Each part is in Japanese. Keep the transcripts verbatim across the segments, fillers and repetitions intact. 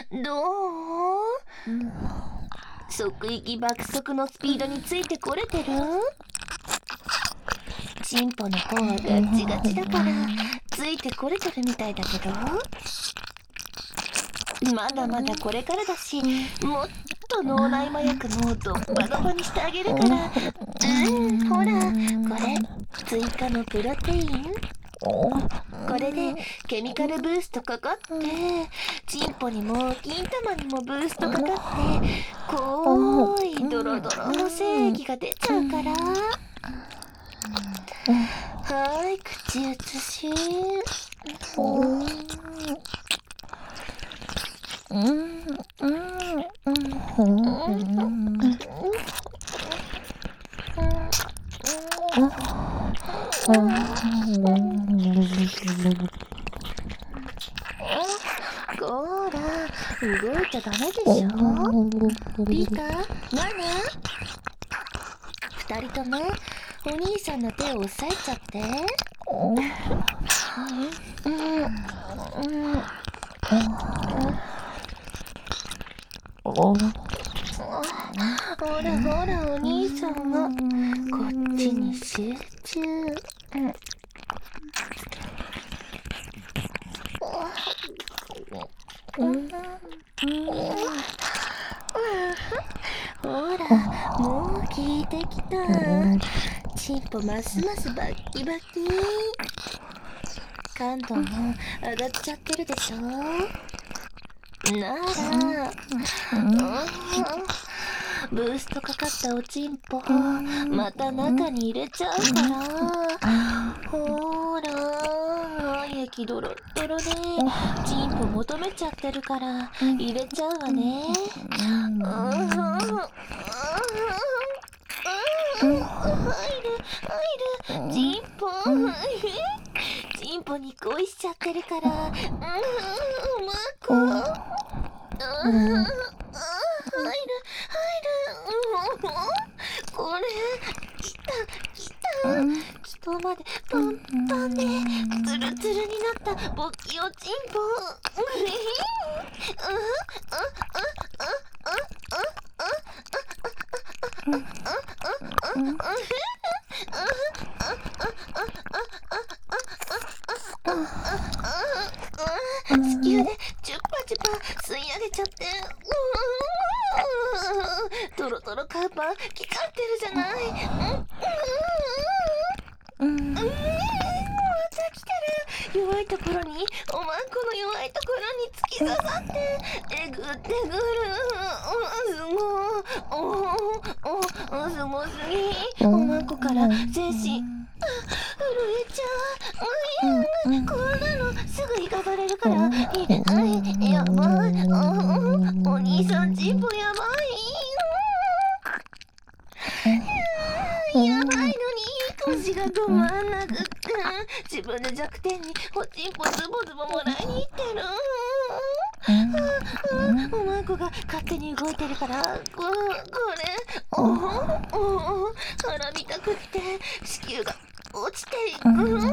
どう？即息爆速のスピードについてこれてる？チンポの方はガッチガチだからついてこれてるみたいだけど、まだまだこれからだし、もっと脳内麻薬もドッバドバにしてあげるから。うん、ほらこれ追加のプロテイン。これでケミカルブーストかかってチンポにも金玉にもブーストかかって濃いドロドロの精液が出ちゃうから。はい、口移し。こら、動いちゃダメでしょ。ピーター、ナナ、二人ともお兄さんの手を押さえちゃって。ほらほら、お兄さんがこっちに集中。ほら、もう効いてきた。チンポますますバッキバキ。感度も上がっちゃってるでしょ。なら、ブーストかかったおちんぽまた中に入れちゃうから。ほら、液ドロドロでチンポ求めちゃってるから入れちゃうわね。入る入る、チンポチンポに恋しちゃってるから。うん、うまく入る入る。これきたきた。人までパンパンでツルツルになったボキオチンポ。地球でチュッパチュパ吸い上げちゃって。トロトロカーパー光ってるじゃない。うん、また来てる。弱いところに、おまんこの弱いところに突き刺さってえぐってくる。すごい、おおすごすぎ。おまんこから全身震えちゃう。うん、こんなのすぐいかばれるから。いやばい。お兄さんチンポやばい。やばいのに腰が止まんなくって、自分で弱点におちんぽズボズボもらいに行ってる。おまんこが勝手に動いてるから、ここれおお腹見たくって子宮が落ちていく。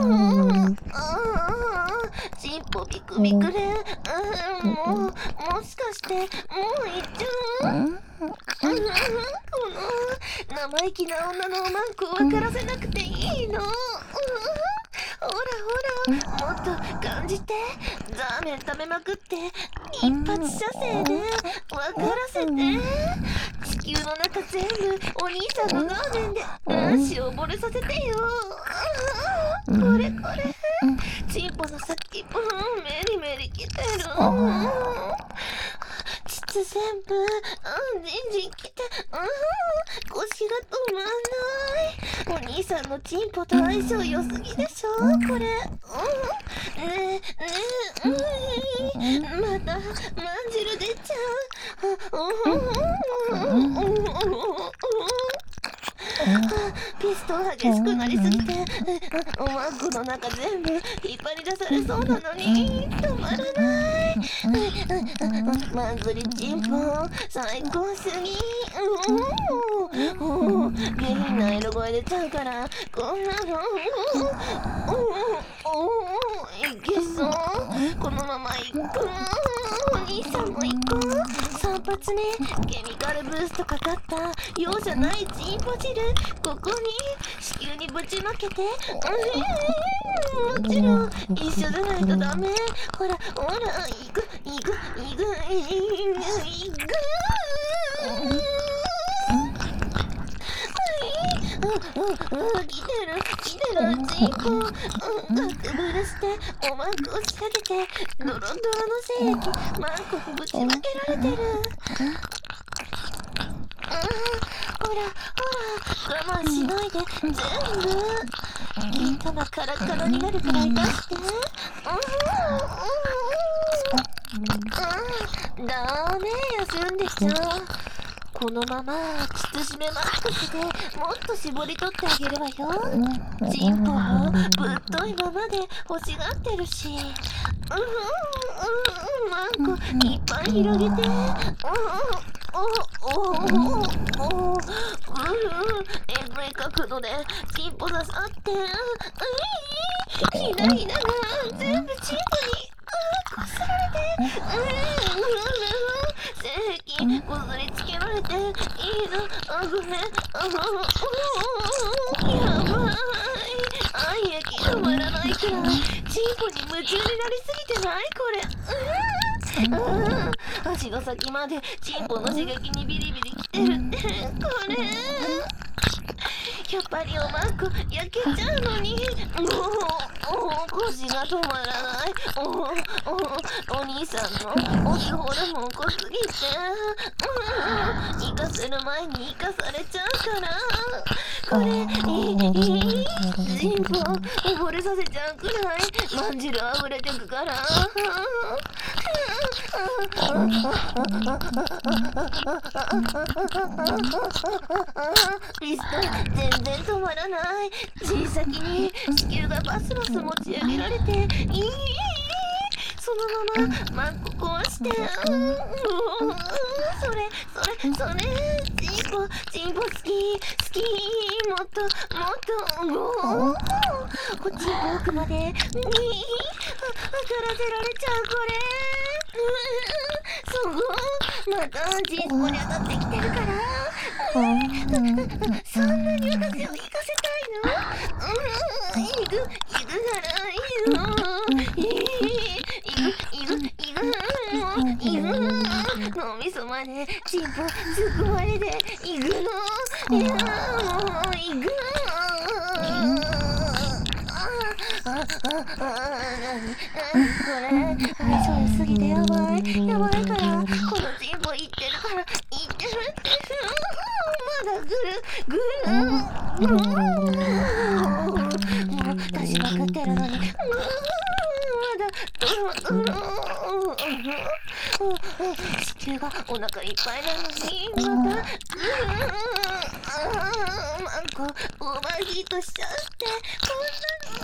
チンポビクビクで、もうもしかしてもういっちゃう？この生意気な女のおまんこを分からせなくていいの。ほらほら、もっと感じて。ザーメン食べまくって一発射精で分からせて。地球の中全部お兄さんのザーメンで足を溺れさせてよ。これこれ、チンポの先メリメリきてる。膣全部、うん、じんじんきて、うん、腰が止まんない。お兄さんのチンポと相性良すぎでしょこれ。うん、ねえねえ、うん、またまんじる出ちゃう。ピスト激しくなりすぎて、おまんこの中全部引っ張り出されそうなのに止まらない。まんずりチンポ最高すぎ。下品な色声出ちゃうからこんなのいけそう。このままいく。お兄さんもういく散髪ね。ケミカルブーストかかった容赦ないチンポ汁、ここに子宮にぶちまけて、うん、もちろん一緒じゃないとダメ。ほらほら、いくいくいくいくいく、うんうんうん、来てる来てるチンポ、うん、ガクブルしておまんこを仕掛けて、ドロンドロの精液マンコにぶちまけられてる。ほらほら、我慢しないで全部銀玉カラカラになるくらい出して。うん、ダメ、休んできちゃう。このまま乳締めマックスでもっと絞り取ってあげるわよ。チンポもぶっといままで欲しがってるし。うんうん、マンコいっぱい広げて。うん、おおおおお、うんうん、えぐい角度でチンポ刺さって、うん、ひなひなが全部チンポにこすられて、うんうんうん、精液こすりつけられて、いいの、あ、ごめん、あやばい、愛液止まらないくらいチンポに夢中になりすぎてないこれ。うんうん、足が先までチンポの刺激にビリビリきてるってこれ。やっぱりおまんこ焼けちゃうのに、もう腰が止まらない。おおおお兄さんのオスホルモン濃すぎて、うん、イカする前にイカされちゃうから、これいいチンポ溺れさせちゃうくらいまんじるあふれてくから。リスト全然止まらない。小さきに子宮がバスバス持ち上げられて、いいそのままマンコ壊して、うん、それそれそれチンポチンポ好き好き、もっともっと、もうこっち奥まで、に当たらせられちゃうこれ。そう、またチンポに当たってきてるから。そんなに私を行かせたいの？うん、行く行くからいいの。行く行く行く行く、脳みそまでチンポつくまれで行くの。いやもう行く。これ愛想すぎてやばいやばいから、このチンポ言ってるから言ってるって、まだぐるぐる、もう出しまくってるのに、まだドロドロ、子宮がお腹いっぱいなのにまた、マンコオーバーヒートしちゃって、こんな